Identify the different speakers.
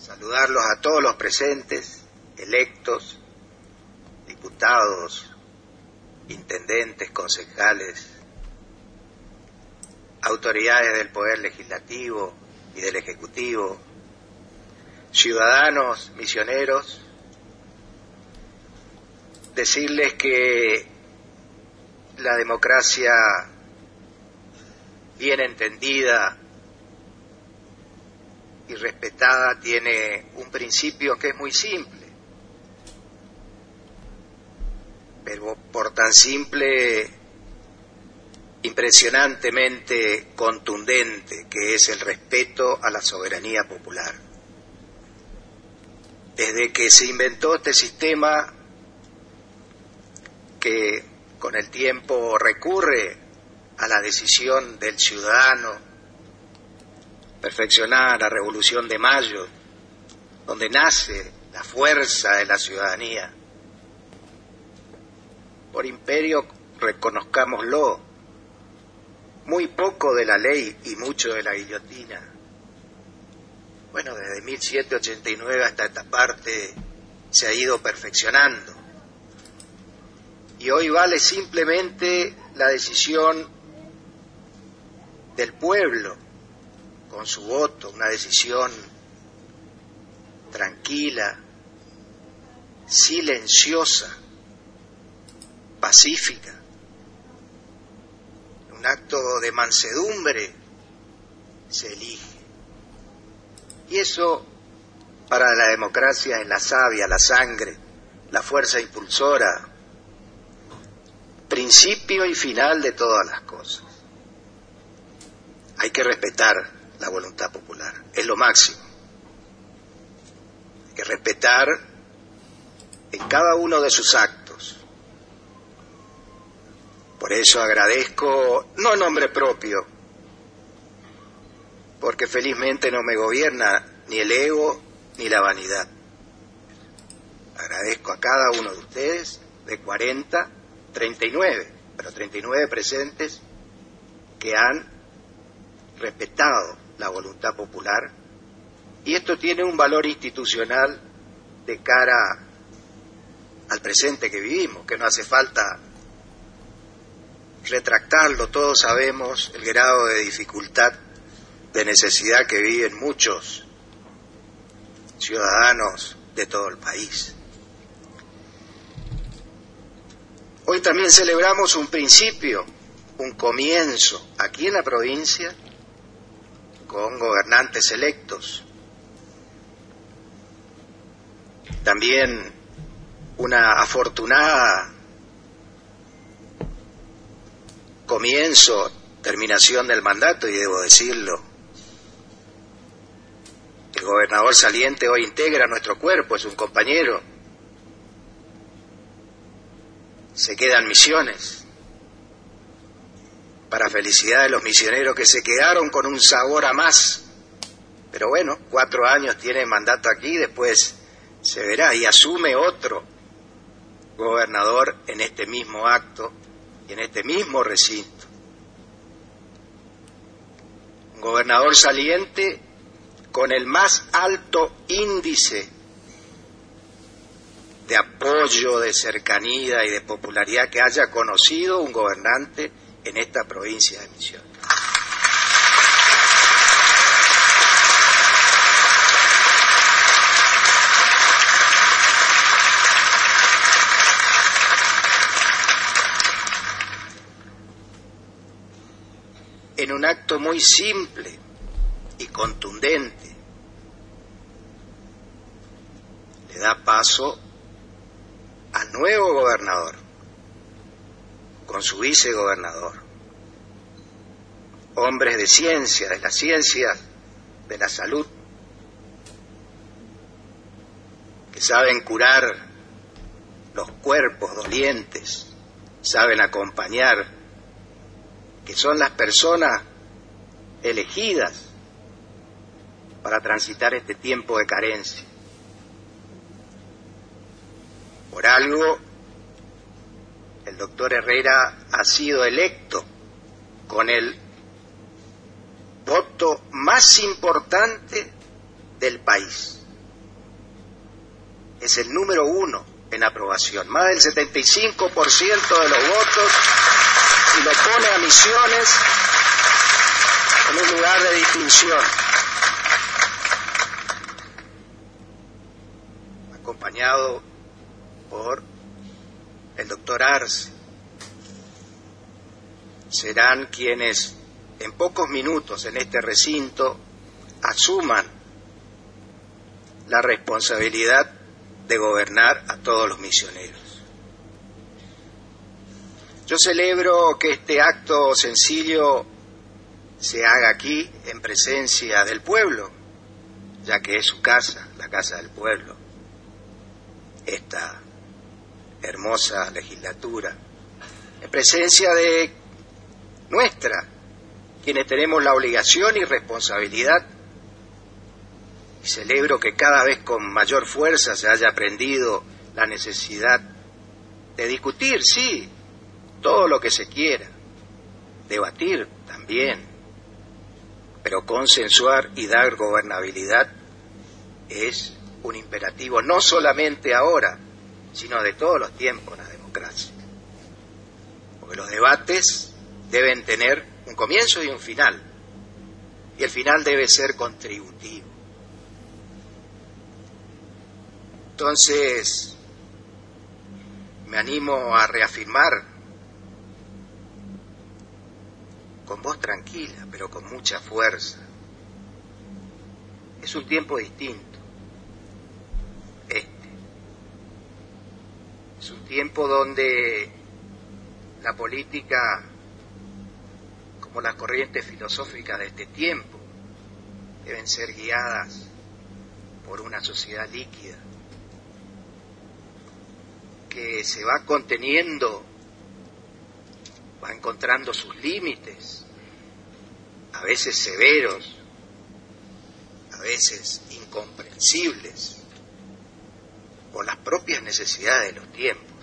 Speaker 1: saludarlos a todos los presentes, electos, diputados, intendentes, concejales, autoridades del Poder Legislativo y del Ejecutivo, ciudadanos, misioneros, decirles que la democracia bien entendida y respetada tiene un principio que es muy simple, pero por tan simple, impresionantemente contundente, que es el respeto a la soberanía popular. Desde que se inventó este sistema, que con el tiempo recurre a la decisión del ciudadano, perfeccionada la Revolución de Mayo, donde nace la fuerza de la ciudadanía. Por imperio, reconozcámoslo, muy poco de la ley y mucho de la guillotina. Bueno, desde 1789 hasta esta parte se ha ido perfeccionando. Y hoy vale simplemente la decisión del pueblo, con su voto, una decisión tranquila, silenciosa, pacífica, un acto de mansedumbre se elige. Y eso para la democracia es la savia, la sangre, la fuerza impulsora, principio y final de todas las cosas. Hay que respetar la voluntad popular, es lo máximo. Hay que respetar en cada uno de sus actos. Por eso agradezco, no en nombre propio, porque felizmente no me gobierna ni el ego ni la vanidad. Agradezco a cada uno de ustedes, de 40, 39, pero 39 presentes, que han respetado la voluntad popular, y esto tiene un valor institucional de cara al presente que vivimos, que no hace falta retractarlo. Todos sabemos el grado de dificultad, de necesidad que viven muchos ciudadanos de todo el país. Hoy también celebramos un principio, un comienzo aquí en la provincia, con gobernantes electos. También una afortunada comienzo, terminación del mandato, y debo decirlo, el gobernador saliente hoy integra nuestro cuerpo, es un compañero. Se quedan Misiones, para felicidad de los misioneros que se quedaron con un sabor a más. Pero bueno, 4 años tiene mandato aquí, después se verá, y asume otro gobernador en este mismo acto y en este mismo recinto. Un gobernador saliente con el más alto índice de apoyo, de cercanía y de popularidad que haya conocido un gobernante en esta provincia de Misiones. En un acto muy simple y contundente, le da paso al nuevo gobernador, con su vicegobernador, hombres de ciencia, de las ciencias de la salud, que saben curar los cuerpos dolientes, saben acompañar, que son las personas elegidas para transitar este tiempo de carencia. Por algo, el doctor Herrera ha sido electo con el voto más importante del país. es el número 1 en aprobación, más del 75% de los votos, y lo pone a Misiones en un lugar de distinción, acompañado por el doctor Arce. Serán quienes en pocos minutos en este recinto asuman la responsabilidad de gobernar a todos los misioneros. Yo celebro que este acto sencillo se haga aquí en presencia del pueblo, ya que es su casa, la casa del pueblo, esta hermosa legislatura, en presencia de nuestra, quienes tenemos la obligación y responsabilidad. Y celebro que cada vez con mayor fuerza se haya aprendido la necesidad de discutir, sí, todo lo que se quiera, debatir también, pero consensuar y dar gobernabilidad es un imperativo no solamente ahora, sino de todos los tiempos en la democracia. Porque los debates deben tener un comienzo y un final, y el final debe ser contributivo. Entonces, me animo a reafirmar con voz tranquila, pero con mucha fuerza. Es un tiempo distinto. Es un tiempo donde la política, como las corrientes filosóficas de este tiempo, deben ser guiadas por una sociedad líquida, que se va conteniendo, va encontrando sus límites, a veces severos, a veces incomprensibles, por las propias necesidades de los tiempos.